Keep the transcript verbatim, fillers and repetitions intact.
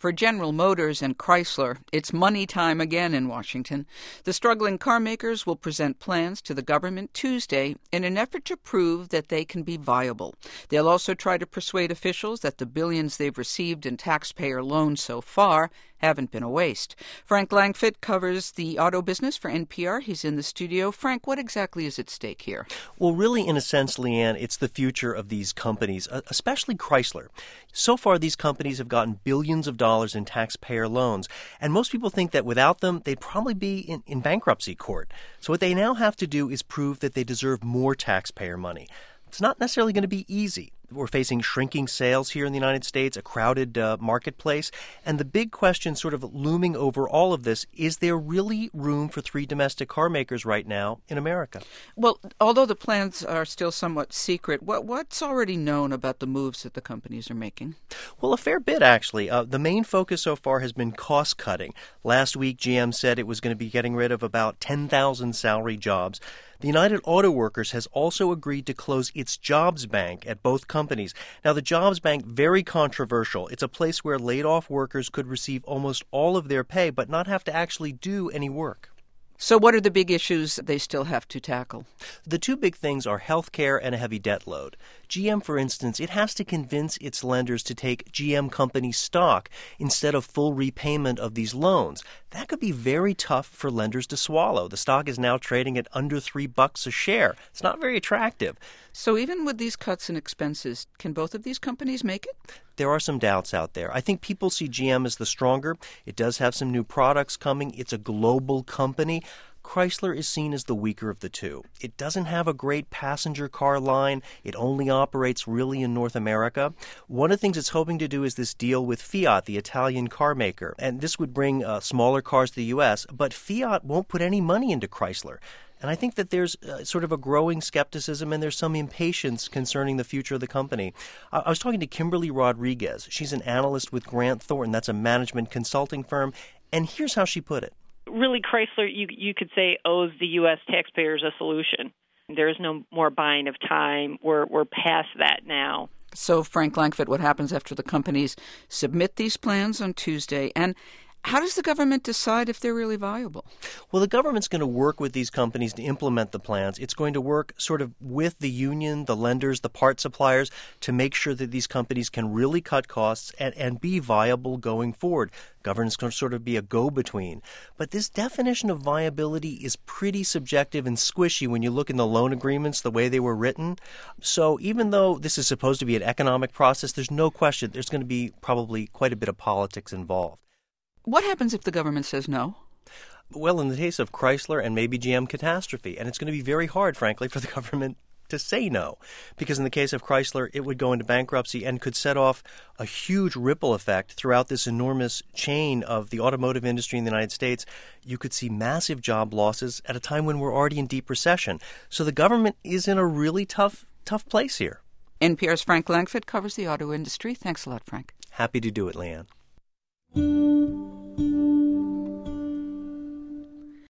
For General Motors and Chrysler, it's money time again in Washington. The struggling car makers will present plans to the government Tuesday in an effort to prove that they can be viable. They'll also try to persuade officials that the billions they've received in taxpayer loans so far haven't been a waste. Frank Langfitt covers the auto business for N P R. He's in the studio. Frank, what exactly is at stake here? Well, really, in a sense, Leanne, it's the future of these companies, especially Chrysler. So far, these companies have gotten billions of dollars in taxpayer loans, and most people think that without them, they'd probably be in, in bankruptcy court. So what they now have to do is prove that they deserve more taxpayer money. It's not necessarily going to be easy. We're facing shrinking sales here in the United States, a crowded uh, marketplace. And the big question sort of looming over all of this, is there really room for three domestic car makers right now in America? Well, although the plans are still somewhat secret, what what's already known about the moves that the companies are making? Well, a fair bit, actually. Uh, the main focus so far has been cost cutting. Last week, G M said it was going to be getting rid of about ten thousand salary jobs. The United Auto Workers has also agreed to close its jobs bank at both companies. Now, the jobs bank, very controversial. It's a place where laid-off workers could receive almost all of their pay but not have to actually do any work. So what are the big issues they still have to tackle? The two big things are health care and a heavy debt load. G M, for instance, it has to convince its lenders to take G M company stock instead of full repayment of these loans. That could be very tough for lenders to swallow. The stock is now trading at under three bucks a share. It's not very attractive. So even with these cuts in expenses, can both of these companies make it? There are some doubts out there. I think people see G M as the stronger. It does have some new products coming. It's a global company. Chrysler is seen as the weaker of the two. It doesn't have a great passenger car line. It only operates really in North America. One of the things it's hoping to do is this deal with Fiat, the Italian car maker. And this would bring uh, smaller cars to the U S, but Fiat won't put any money into Chrysler. And I think that there's uh, sort of a growing skepticism and there's some impatience concerning the future of the company. I, I was talking to Kimberly Rodriguez. She's an analyst with Grant Thornton. That's a management consulting firm. And here's how she put it. Really, Chrysler, you you could say, owes the U S taxpayers a solution. There is no more buying of time. We're we're past that now. So, Frank Langfitt, what happens after the companies submit these plans on Tuesday? And how does the government decide if they're really viable? Well, the government's going to work with these companies to implement the plans. It's going to work sort of with the union, the lenders, the part suppliers to make sure that these companies can really cut costs and, and be viable going forward. Government's going to sort of be a go-between. But this definition of viability is pretty subjective and squishy when you look in the loan agreements, the way they were written. So even though this is supposed to be an economic process, there's no question there's going to be probably quite a bit of politics involved. What happens if the government says no? Well, in the case of Chrysler and maybe G M, catastrophe. And it's going to be very hard, frankly, for the government to say no. Because in the case of Chrysler, it would go into bankruptcy and could set off a huge ripple effect throughout this enormous chain of the automotive industry in the United States. You could see massive job losses at a time when we're already in deep recession. So the government is in a really tough, tough place here. N P R's Frank Langfitt covers the auto industry. Thanks a lot, Frank. Happy to do it, Leanne.